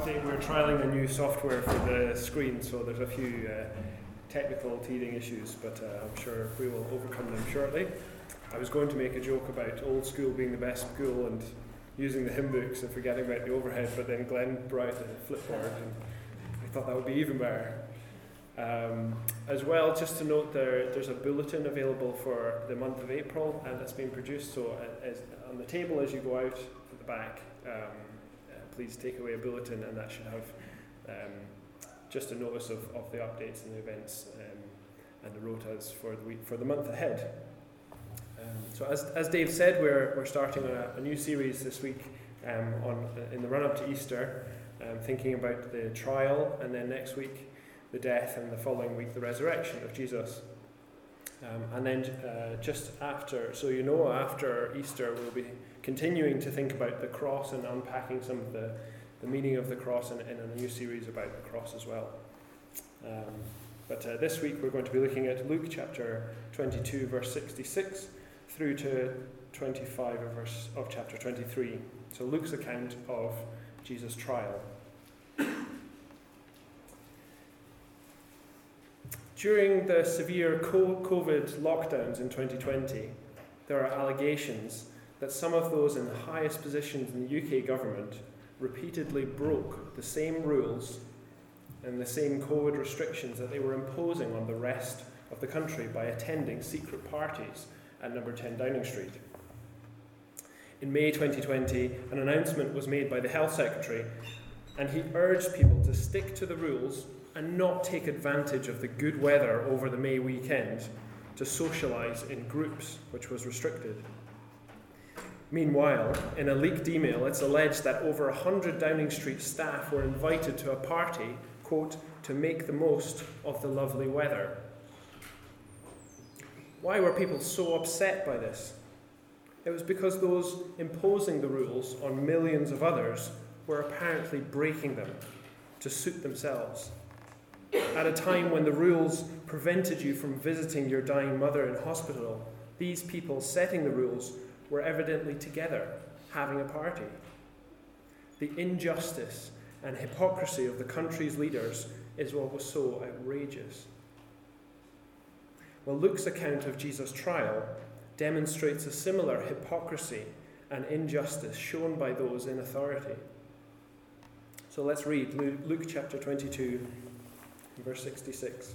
update. We're trialling a new software for the screen, so there's a few technical teething issues, but I'm sure we will overcome them shortly. I was going to make a joke about old school being the best school and using the hymn books and forgetting about the overhead, but then Glenn brought out the flipboard and I thought that would be even better. As well, just to note, there's a bulletin available for the month of April, and that's been produced, so on the table as you go out at the back, please take away a bulletin, and that should have just a notice of the updates and the events and the rotas for the month ahead. So as Dave said, we're starting a new series this week in the run-up to Easter, thinking about the trial, and then next week the death, and the following week the resurrection of Jesus. And then just after Easter, we'll be continuing to think about the cross and unpacking some of the meaning of the cross in a new series about the cross as well. But this week we're going to be looking at Luke chapter 22, verse 66, through to 25 of chapter 23. So Luke's account of Jesus' trial. During the severe COVID lockdowns in 2020, there are allegations that some of those in the highest positions in the UK government repeatedly broke the same rules and the same COVID restrictions that they were imposing on the rest of the country by attending secret parties at number 10 Downing Street. In May 2020, an announcement was made by the Health Secretary, and he urged people to stick to the rules and not take advantage of the good weather over the May weekend to socialise in groups, which was restricted. Meanwhile, in a leaked email, it's alleged that over 100 Downing Street staff were invited to a party, quote, to make the most of the lovely weather. Why were people so upset by this? It was because those imposing the rules on millions of others were apparently breaking them to suit themselves. At a time when the rules prevented you from visiting your dying mother in hospital, these people setting the rules were evidently together, having a party. The injustice and hypocrisy of the country's leaders is what was so outrageous. Well, Luke's account of Jesus' trial demonstrates a similar hypocrisy and injustice shown by those in authority. So let's read Luke chapter 22, verse 66.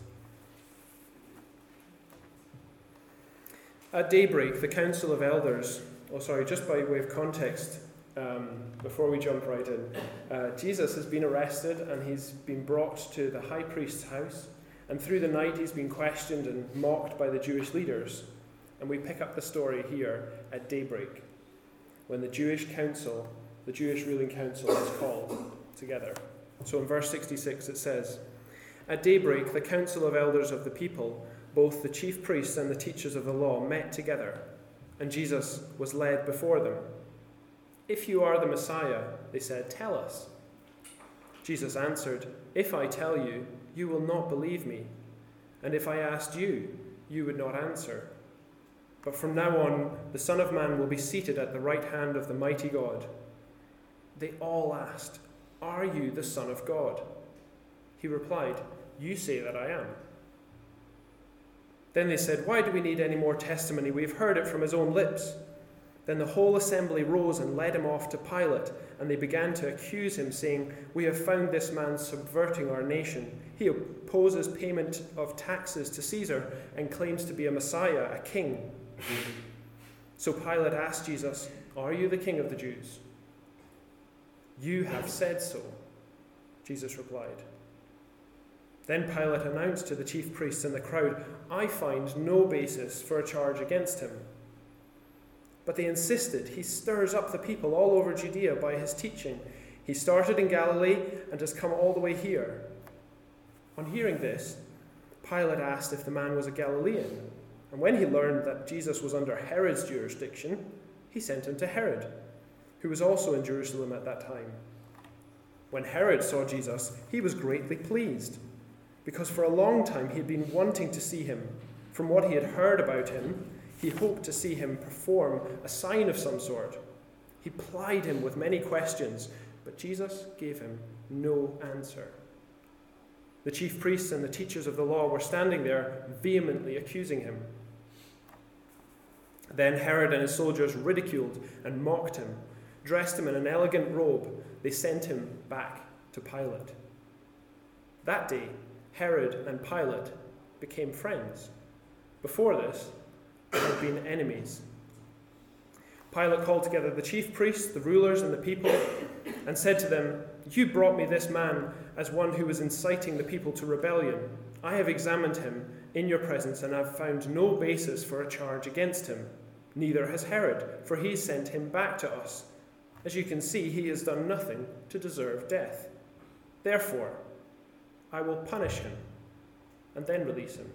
At daybreak, the council of elders, just by way of context, before we jump right in, Jesus has been arrested and he's been brought to the high priest's house, and through the night he's been questioned and mocked by the Jewish leaders. And we pick up the story here at daybreak, when the Jewish ruling council is called together. So in verse 66 it says, "At daybreak, the council of elders of the people, both the chief priests and the teachers of the law, met together, and Jesus was led before them. 'If you are the Messiah,' they said, 'tell us.' Jesus answered, 'If I tell you, you will not believe me, and if I asked you, you would not answer. But from now on, the Son of Man will be seated at the right hand of the mighty God.' They all asked, 'Are you the Son of God?' He replied, 'You say that I am.' Then they said, 'Why do we need any more testimony? We have heard it from his own lips.' Then the whole assembly rose and led him off to Pilate, and they began to accuse him, saying, 'We have found this man subverting our nation. He opposes payment of taxes to Caesar and claims to be a Messiah, a king.' So Pilate asked Jesus, 'Are you the king of the Jews?' 'You have said so,' Jesus replied. Then Pilate announced to the chief priests and the crowd, 'I find no basis for a charge against him.' But they insisted, 'He stirs up the people all over Judea by his teaching. He started in Galilee and has come all the way here.' On hearing this, Pilate asked if the man was a Galilean. And when he learned that Jesus was under Herod's jurisdiction, he sent him to Herod, who was also in Jerusalem at that time. When Herod saw Jesus, he was greatly pleased, because for a long time he had been wanting to see him. From what he had heard about him, he hoped to see him perform a sign of some sort. He plied him with many questions, But Jesus gave him no answer. The chief priests and the teachers of the law were standing there, vehemently accusing him. Then Herod and his soldiers ridiculed and mocked him, dressed him in an elegant robe. They sent him back to Pilate. That day, Herod and Pilate became friends. Before this, they had been enemies. Pilate called together the chief priests, the rulers, and the people, and said to them, "You brought me this man as one who was inciting the people to rebellion. I have examined him in your presence and have found no basis for a charge against him. Neither has Herod, for he sent him back to us. As you can see, he has done nothing to deserve death. Therefore, I will punish him and then release him."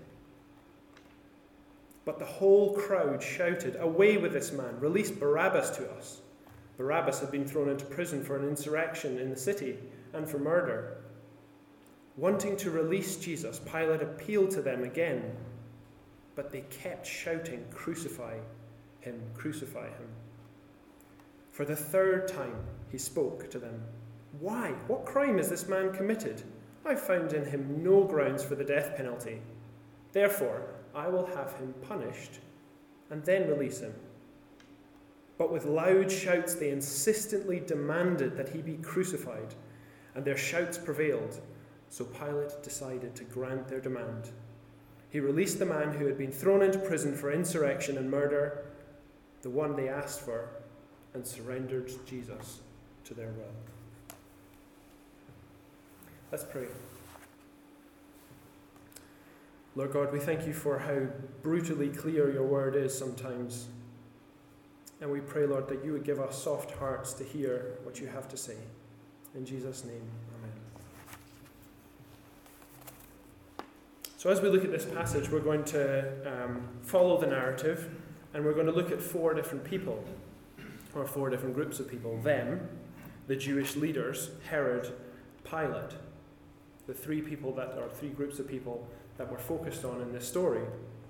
But the whole crowd shouted, "Away with this man! Release Barabbas to us!" Barabbas had been thrown into prison for an insurrection in the city and for murder. Wanting to release Jesus, Pilate appealed to them again, but they kept shouting, "Crucify him, crucify him." For the third time he spoke to them. "Why? What crime has this man committed? I found in him no grounds for the death penalty. Therefore, I will have him punished and then release him." But with loud shouts they insistently demanded that he be crucified, and their shouts prevailed, so Pilate decided to grant their demand. He released the man who had been thrown into prison for insurrection and murder, the one they asked for, and surrendered Jesus to their will. Let's pray. Lord God, we thank you for how brutally clear your word is sometimes. And we pray, Lord, that you would give us soft hearts to hear what you have to say. In Jesus' name, amen. So as we look at this passage, we're going to follow the narrative, and we're going to look at four different people, or four different groups of people. Them, the Jewish leaders, Herod, Pilate, the three groups of people that we're focused on in this story.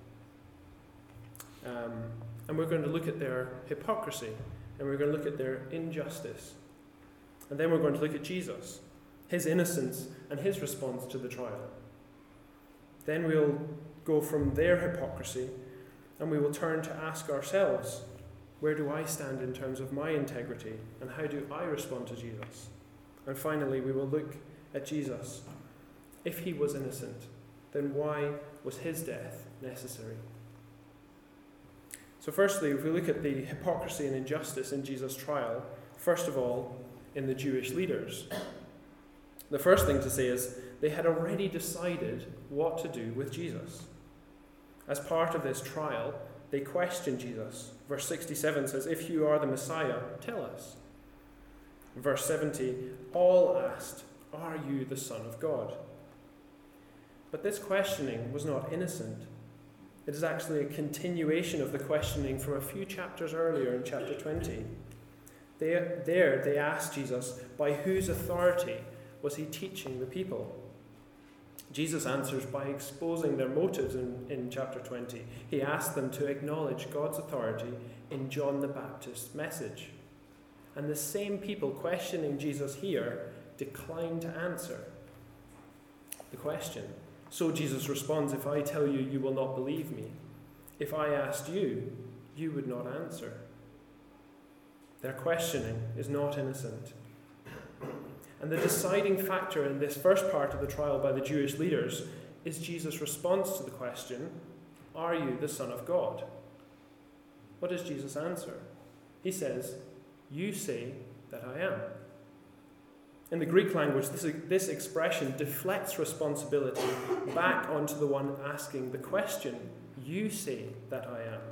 And we're going to look at their hypocrisy, and we're going to look at their injustice. And then we're going to look at Jesus, his innocence, and his response to the trial. Then we'll go from their hypocrisy, and we will turn to ask ourselves, where do I stand in terms of my integrity, and how do I respond to Jesus? And finally, we will look at Jesus. If he was innocent, then why was his death necessary? So firstly, if we look at the hypocrisy and injustice in Jesus' trial, first of all, in the Jewish leaders. The first thing to say is they had already decided what to do with Jesus. As part of this trial, they questioned Jesus. Verse 67 says, "If you are the Messiah, tell us." Verse 70, all asked, "Are you the Son of God?" But this questioning was not innocent. It is actually a continuation of the questioning from a few chapters earlier in chapter 20. They asked Jesus, by whose authority was he teaching the people? Jesus answers by exposing their motives in chapter 20. He asked them to acknowledge God's authority in John the Baptist's message. And the same people questioning Jesus here decline to answer the question. So Jesus responds, "If I tell you, you will not believe me. If I asked you, you would not answer." Their questioning is not innocent. And the deciding factor in this first part of the trial by the Jewish leaders is Jesus' response to the question, "Are you the Son of God?" What does Jesus answer? He says, "You say that I am." In the Greek language, this expression deflects responsibility back onto the one asking the question. You say that I am.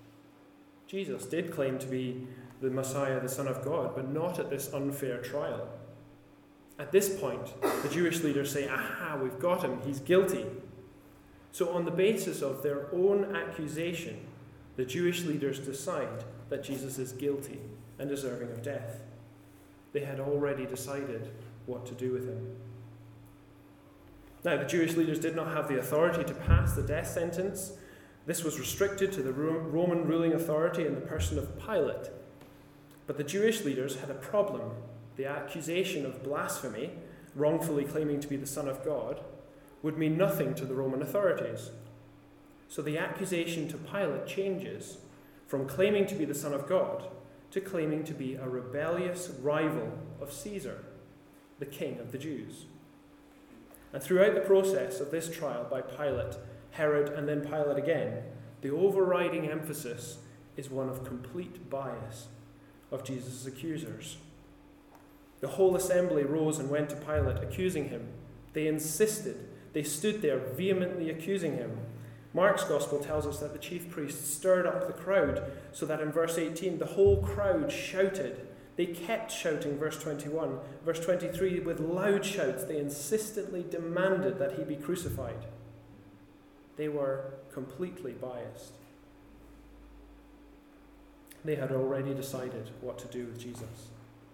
Jesus did claim to be the Messiah, the Son of God, but not at this unfair trial. At this point, the Jewish leaders say, "Aha, we've got him, he's guilty." So on the basis of their own accusation, the Jewish leaders decide that Jesus is guilty and deserving of death. They had already decided what to do with him. Now, the Jewish leaders did not have the authority to pass the death sentence. This was restricted to the Roman ruling authority in the person of Pilate. But the Jewish leaders had a problem the accusation of blasphemy, wrongfully claiming to be the Son of God, would mean nothing to the Roman authorities. So the accusation to Pilate changes from claiming to be the Son of God to claiming to be a rebellious rival of Caesar, the King of the Jews. And throughout the process of this trial by Pilate, Herod, and then Pilate again, the overriding emphasis is one of complete bias of Jesus' accusers. The whole assembly rose and went to Pilate, accusing him. They insisted. They stood there vehemently accusing him. Mark's gospel tells us that the chief priests stirred up the crowd so that in verse 18 the whole crowd shouted. They kept shouting, verse 21. Verse 23, with loud shouts, they insistently demanded that he be crucified. They were completely biased. They had already decided what to do with Jesus.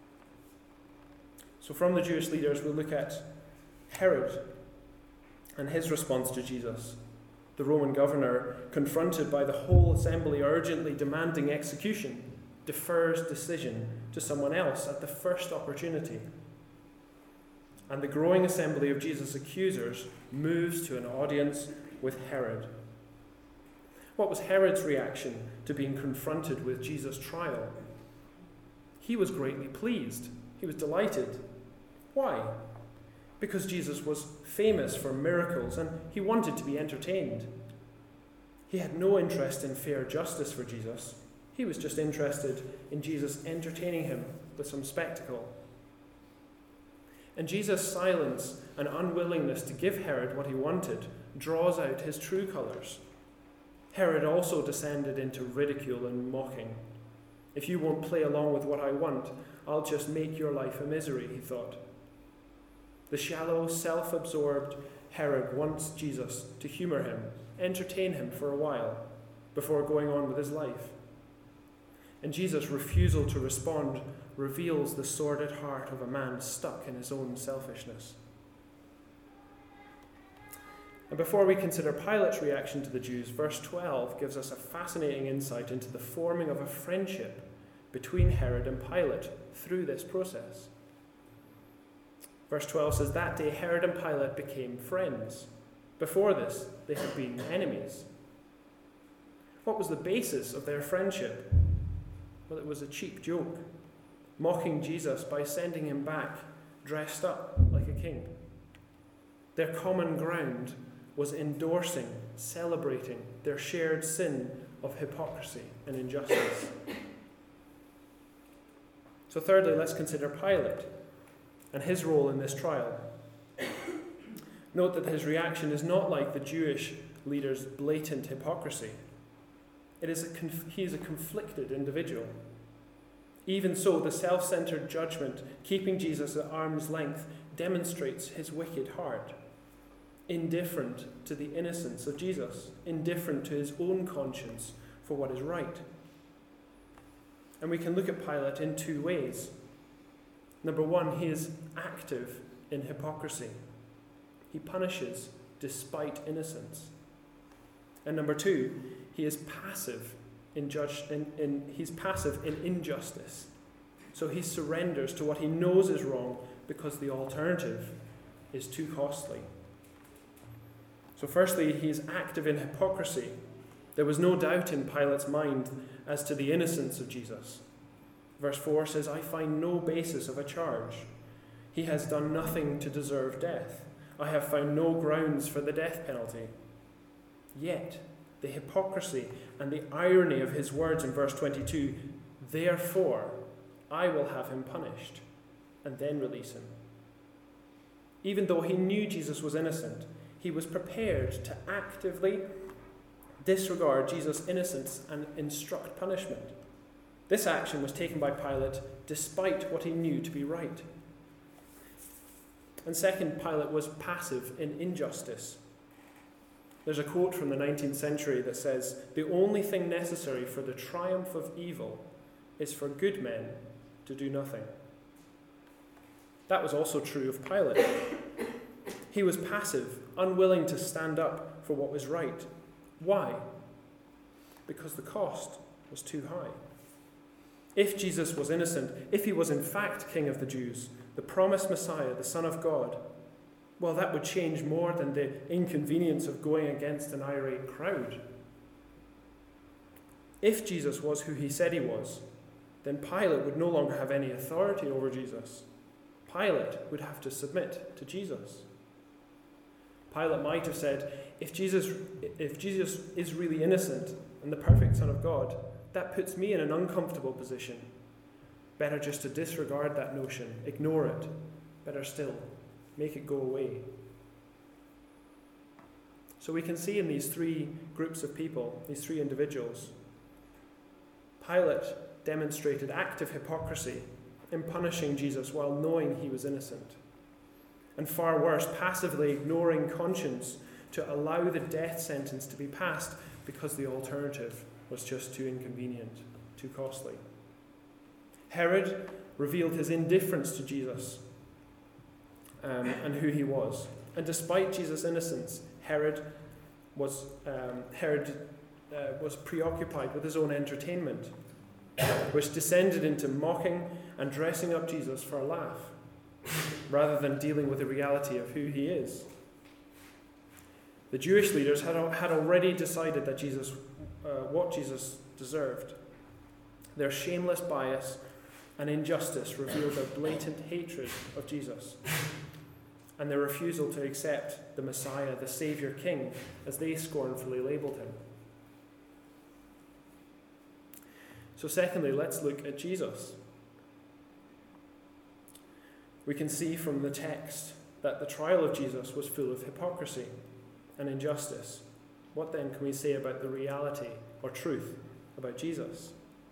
So from the Jewish leaders, we'll look at Herod and his response to Jesus. The Roman governor, confronted by the whole assembly urgently demanding execution, defers decision to someone else at the first opportunity. And the growing assembly of Jesus' accusers moves to an audience with Herod. What was Herod's reaction to being confronted with Jesus' trial? He was greatly pleased. He was delighted. Why? Because Jesus was famous for miracles and he wanted to be entertained. He had no interest in fair justice for Jesus. He was just interested in Jesus entertaining him with some spectacle. And Jesus' silence and unwillingness to give Herod what he wanted draws out his true colours. Herod also descended into ridicule and mocking. If you won't play along with what I want, I'll just make your life a misery, he thought. The shallow, self-absorbed Herod wants Jesus to humour him, entertain him for a while, before going on with his life. And Jesus' refusal to respond reveals the sordid heart of a man stuck in his own selfishness. And before we consider Pilate's reaction to the Jews, verse 12 gives us a fascinating insight into the forming of a friendship between Herod and Pilate through this process. Verse 12 says, that day Herod and Pilate became friends. Before this, they had been enemies. What was the basis of their friendship? Well, it was a cheap joke, mocking Jesus by sending him back dressed up like a king. Their common ground was endorsing, celebrating their shared sin of hypocrisy and injustice. So thirdly, let's consider Pilate and his role in this trial. Note that his reaction is not like the Jewish leaders' blatant hypocrisy. He is a conflicted individual. Even so, the self-centered judgment, keeping Jesus at arm's length, demonstrates his wicked heart. Indifferent to the innocence of Jesus, indifferent to his own conscience for what is right. And we can look at Pilate in two ways. Number one, he is active in hypocrisy. He punishes despite innocence. And number two, he is passive he's passive in injustice. So he surrenders to what he knows is wrong because the alternative is too costly. So firstly, he is active in hypocrisy. There was no doubt in Pilate's mind as to the innocence of Jesus. Verse 4 says, I find no basis of a charge. He has done nothing to deserve death. I have found no grounds for the death penalty. Yet, the hypocrisy and the irony of his words in verse 22, therefore, I will have him punished, and then release him. Even though he knew Jesus was innocent, he was prepared to actively disregard Jesus' innocence and instruct punishment. This action was taken by Pilate despite what he knew to be right. And second, Pilate was passive in injustice. There's a quote from the 19th century that says, the only thing necessary for the triumph of evil is for good men to do nothing. That was also true of Pilate. He was passive, unwilling to stand up for what was right. Why? Because the cost was too high. If Jesus was innocent, if he was in fact King of the Jews, the promised Messiah, the Son of God, well, that would change more than the inconvenience of going against an irate crowd. If Jesus was who he said he was, then Pilate would no longer have any authority over Jesus. Pilate would have to submit to Jesus. Pilate might have said, if Jesus is really innocent and the perfect Son of God, that puts me in an uncomfortable position. Better just to disregard that notion, ignore it. Better still, make it go away. So we can see in these three groups of people, these three individuals, Pilate demonstrated active hypocrisy in punishing Jesus while knowing he was innocent. And far worse, passively ignoring conscience to allow the death sentence to be passed because the alternative was just too inconvenient, too costly. Herod revealed his indifference to Jesus and who he was. And despite Jesus' innocence, Herod was preoccupied with his own entertainment, which descended into mocking and dressing up Jesus for a laugh, rather than dealing with the reality of who he is. The Jewish leaders had already decided that what Jesus deserved. Their shameless bias and injustice revealed their blatant hatred of Jesus and their refusal to accept the Messiah, the Saviour King, as they scornfully labelled him. So secondly, let's look at Jesus. We can see from the text that the trial of Jesus was full of hypocrisy and injustice. What then can we say about the reality or truth about Jesus?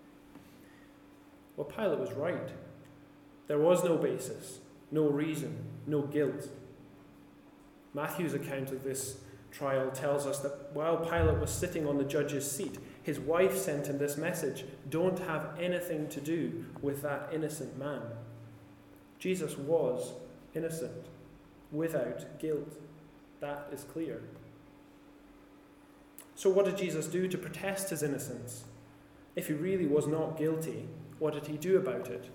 Well, Pilate was right. There was no basis, no reason, no guilt. Matthew's account of this trial tells us that while Pilate was sitting on the judge's seat, his wife sent him this message: don't have anything to do with that innocent man. Jesus was innocent, without guilt. That is clear. So what did Jesus do to protest his innocence? If he really was not guilty, what did he do about it?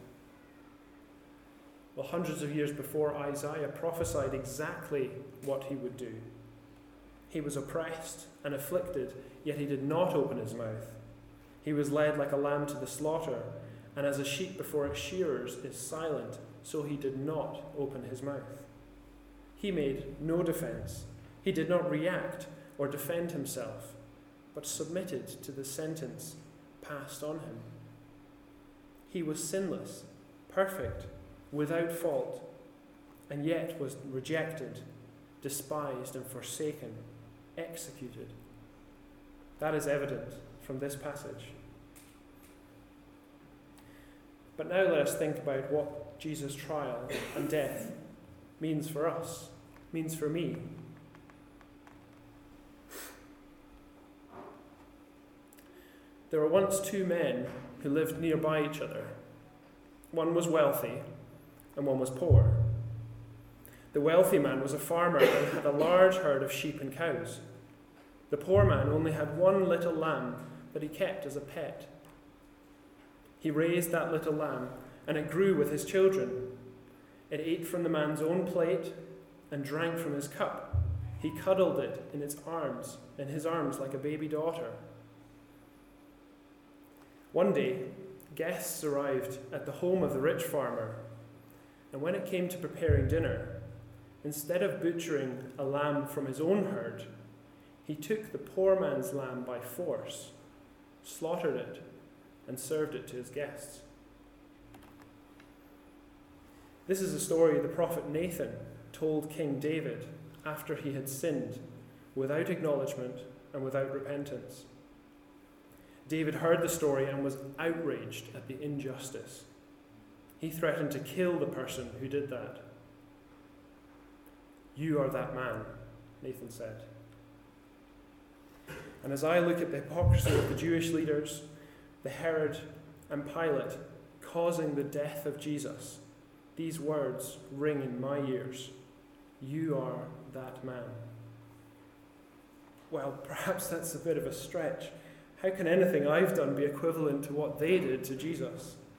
Well, hundreds of years before, Isaiah prophesied exactly what he would do. He was oppressed and afflicted, yet he did not open his mouth. He was led like a lamb to the slaughter, and as a sheep before its shearers is silent, so he did not open his mouth. He made no defense. He did not react or defend himself, but submitted to the sentence passed on him. He was sinless, perfect, without fault, and yet was rejected, despised, and forsaken, executed. That is evident from this passage. But now let us think about what Jesus' trial and death means for us, means for me. There were once two men who lived nearby each other. One was wealthy and one was poor. The wealthy man was a farmer and had a large herd of sheep and cows. The poor man only had one little lamb that he kept as a pet. He raised that little lamb, and it grew with his children. It ate from the man's own plate and drank from his cup. He cuddled it in his arms like a baby daughter. One day, guests arrived at the home of the rich farmer, and when it came to preparing dinner, instead of butchering a lamb from his own herd, he took the poor man's lamb by force, slaughtered it, and served it to his guests. This is a story the prophet Nathan told King David after he had sinned without acknowledgement and without repentance. David heard the story and was outraged at the injustice. He threatened to kill the person who did that. "You are that man," Nathan said. And as I look at the hypocrisy of the Jewish leaders, the Herod and Pilate causing the death of Jesus, these words ring in my ears: "You are that man." Well, perhaps that's a bit of a stretch. How can anything I've done be equivalent to what they did to Jesus?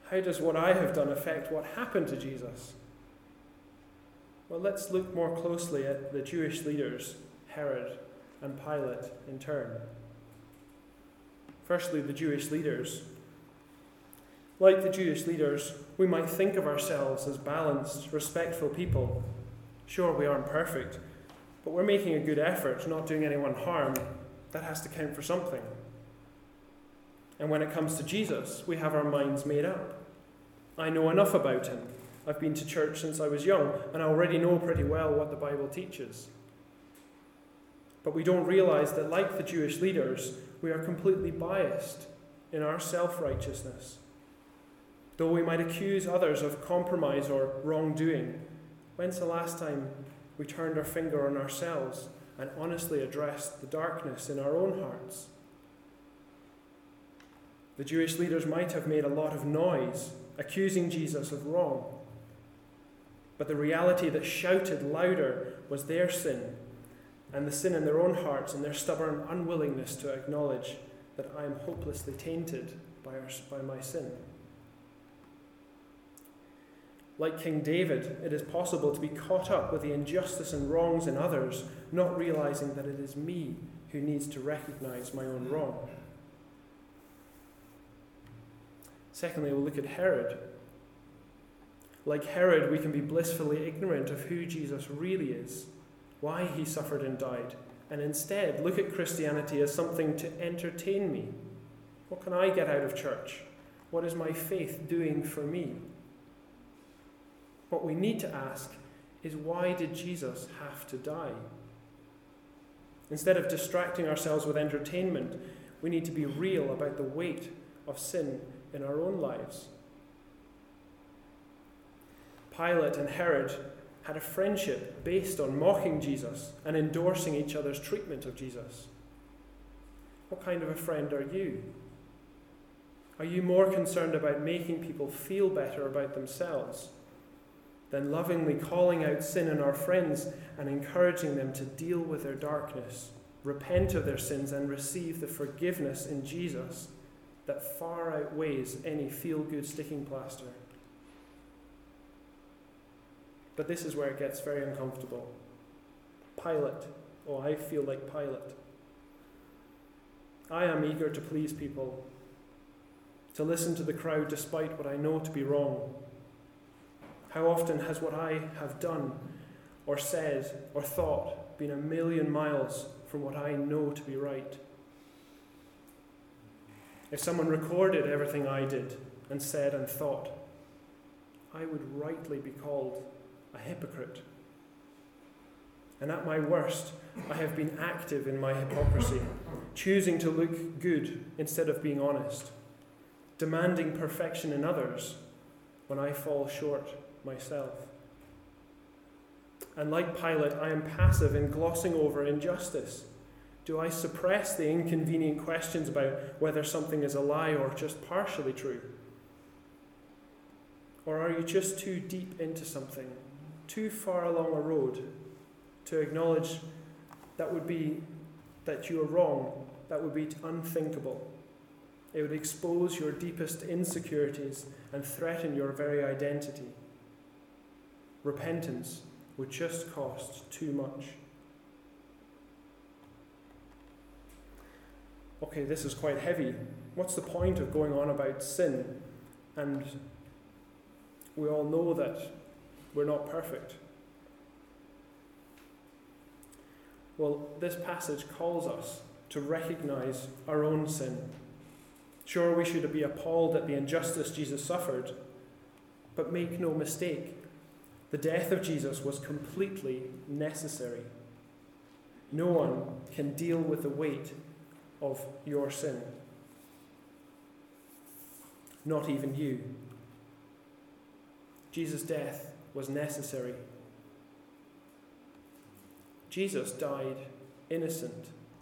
How does what I have done affect what happened to Jesus? Well, let's look more closely at the Jewish leaders, Herod and Pilate, in turn. Firstly, the Jewish leaders. Like the Jewish leaders, we might think of ourselves as balanced, respectful people. Sure, we aren't perfect, but we're making a good effort, not doing anyone harm. That has to count for something. And when it comes to Jesus, we have our minds made up. I know enough about him. I've been to church since I was young, and I already know pretty well what the Bible teaches. But we don't realize that, like the Jewish leaders, we are completely biased in our self-righteousness. Though we might accuse others of compromise or wrongdoing, when's the last time we turned our finger on ourselves and honestly addressed the darkness in our own hearts? The Jewish leaders might have made a lot of noise, accusing Jesus of wrong. But the reality that shouted louder was their sin, and the sin in their own hearts and their stubborn unwillingness to acknowledge that I am hopelessly tainted by my sin. Like King David, it is possible to be caught up with the injustice and wrongs in others, not realizing that it is me who needs to recognize my own wrong. Secondly, we'll look at Herod. Like Herod, we can be blissfully ignorant of who Jesus really is, why he suffered and died, and instead look at Christianity as something to entertain me. What can I get out of church? What is my faith doing for me? What we need to ask is, why did Jesus have to die? Instead of distracting ourselves with entertainment, we need to be real about the weight of sin in our own lives. Pilate and Herod had a friendship based on mocking Jesus and endorsing each other's treatment of Jesus. What kind of a friend are you? Are you more concerned about making people feel better about themselves than lovingly calling out sin in our friends and encouraging them to deal with their darkness, repent of their sins, and receive the forgiveness in Jesus that far outweighs any feel-good sticking plaster? But this is where it gets very uncomfortable. Pilate. Oh, I feel like Pilate. I am eager to please people, to listen to the crowd despite what I know to be wrong. How often has what I have done or said or thought been a million miles from what I know to be right? If someone recorded everything I did and said and thought, I would rightly be called a hypocrite. And at my worst, I have been active in my hypocrisy, choosing to look good instead of being honest, demanding perfection in others when I fall short myself. And like Pilate, I am passive in glossing over injustice. Do I suppress the inconvenient questions about whether something is a lie or just partially true? Or are you just too deep into something, too far along a road to acknowledge that you are wrong? That would be unthinkable. It would expose your deepest insecurities and threaten your very identity. Repentance would just cost too much. Okay, this is quite heavy. What's the point of going on about sin? And we all know that we're not perfect. Well, this passage calls us to recognize our own sin. Sure, we should be appalled at the injustice Jesus suffered, but make no mistake, the death of Jesus was completely necessary. No one can deal with the weight of your sin. Not even you. Jesus' death was necessary. Jesus died innocent,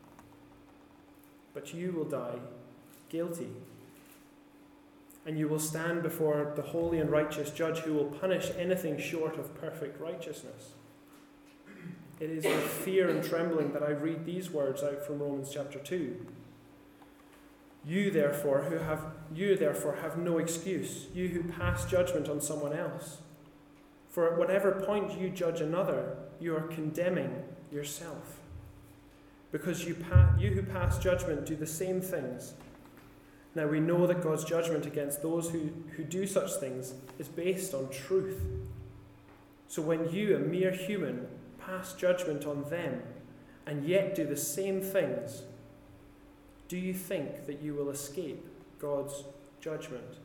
but you will die guilty. And you will stand before the holy and righteous judge who will punish anything short of perfect righteousness. It is with fear and trembling that I read these words out from Romans chapter 2. You therefore have no excuse, you who pass judgment on someone else. For at whatever point you judge another, you are condemning yourself. Because you who pass judgment do the same things. Now we know that God's judgment against those who do such things is based on truth. So when you, a mere human, pass judgment on them and yet do the same things, do you think that you will escape God's judgment?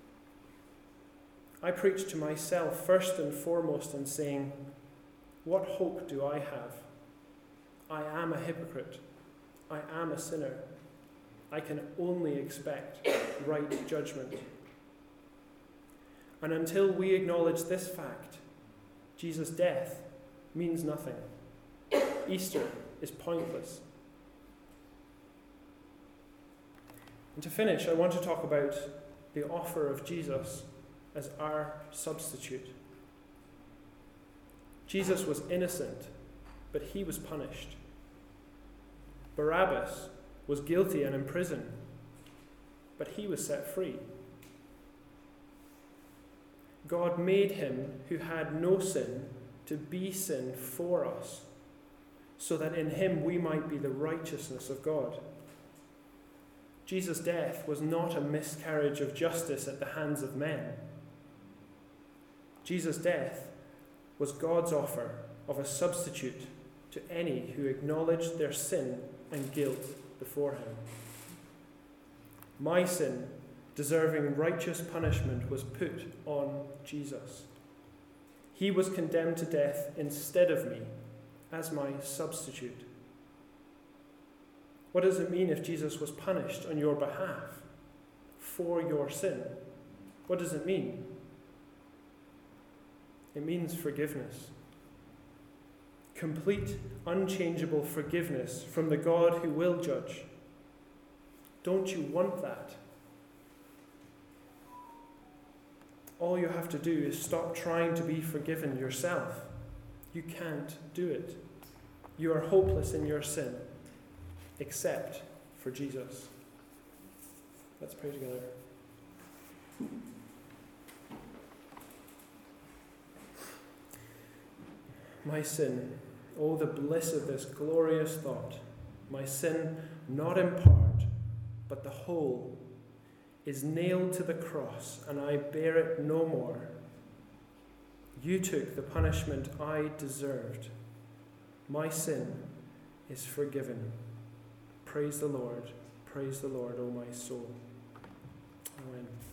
I preach to myself first and foremost in saying, what hope do I have? I am a hypocrite. I am a sinner. I can only expect right judgment. And until we acknowledge this fact, Jesus' death means nothing. Easter is pointless. And to finish, I want to talk about the offer of Jesus as our substitute. Jesus was innocent, but he was punished. Barabbas was guilty and in prison, but he was set free. God made him who had no sin to be sin for us, so that in him we might be the righteousness of God. Jesus' death was not a miscarriage of justice at the hands of men. Jesus' death was God's offer of a substitute to any who acknowledged their sin and guilt before him. My sin, deserving righteous punishment, was put on Jesus. He was condemned to death instead of me as my substitute. What does it mean if Jesus was punished on your behalf for your sin? What does it mean? It means forgiveness. Complete, unchangeable forgiveness from the God who will judge. Don't you want that? All you have to do is stop trying to be forgiven yourself. You can't do it. You are hopeless in your sin, except for Jesus. Let's pray together. My sin, oh, the bliss of this glorious thought. My sin, not in part, but the whole, is nailed to the cross, and I bear it no more. You took the punishment I deserved. My sin is forgiven. Praise the Lord, O my soul. Amen.